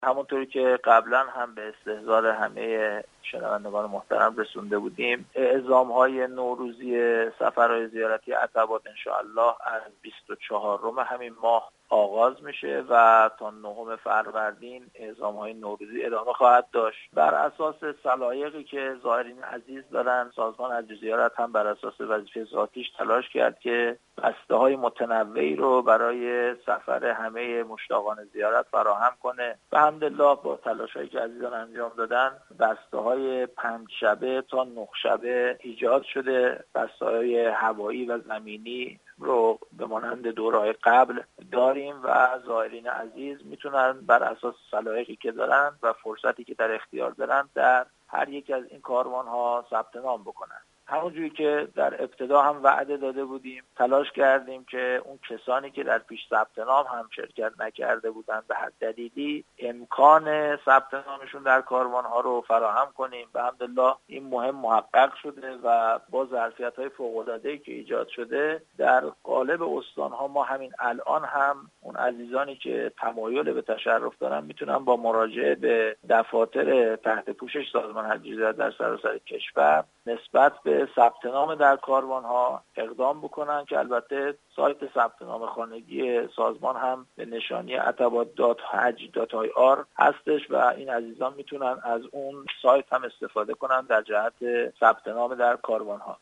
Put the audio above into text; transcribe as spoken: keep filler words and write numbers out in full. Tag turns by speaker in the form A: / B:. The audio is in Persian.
A: همونطوری که قبلا هم به استحضار همه شنوندگان محترم رسونده بودیم، اعزام‌های نوروزی سفرهای زیارتی عتبات انشاءالله از بیست و چهارم همین ماه آغاز میشه و تا نهم فروردین اعزام‌های نوروزی ادامه خواهد داشت. بر اساس سلایقی که زائرین عزیز دارن، سازمان حج و زیارت هم بر اساس وظیفه ذاتیش تلاش کرد که بسته‌های متنوعی رو برای سفر همه مشتاقان زیارت فراهم کنه. و الحمدلله با تلاش‌هایی که عزیزان انجام دادن، بسته‌های پنج شبه تا نه شبه ایجاد شده. بسته‌های هوایی و زمینی رو به مانند دوره‌های قبل داریم و زائرین عزیز میتونن بر اساس سلایقی که دارن و فرصتی که در اختیار دارن در هر یک از این کاروان‌ها ثبت نام بکنن. همونجوری که در ابتدا هم وعده داده بودیم، تلاش کردیم که اون کسانی که در پیش ثبت نام هم شرکت نکرده بودند به هر دلیلی امکان ثبت نامشون در کاروان‌ها رو فراهم کنیم. و الحمدلله این مهم محقق شده و با ظرفیت‌های فوق‌العاده‌ای که ایجاد شده در قالب استان‌ها ما همین الان هم اون عزیزانی که تمایل به تشرف دارن میتونن با مراجعه به دفاتر تحت پوشش سازمان حج و زیارت در سراسر کشور نسبت به ثبت نام در کاروان‌ها اقدام بکنن که البته سایت ثبت نام خانگی سازمان هم به نشانی عتبات دات حج دات آی آر هستش و این عزیزان میتونن از اون سایت هم استفاده کنن در جهت ثبت نام در کاروان‌ها.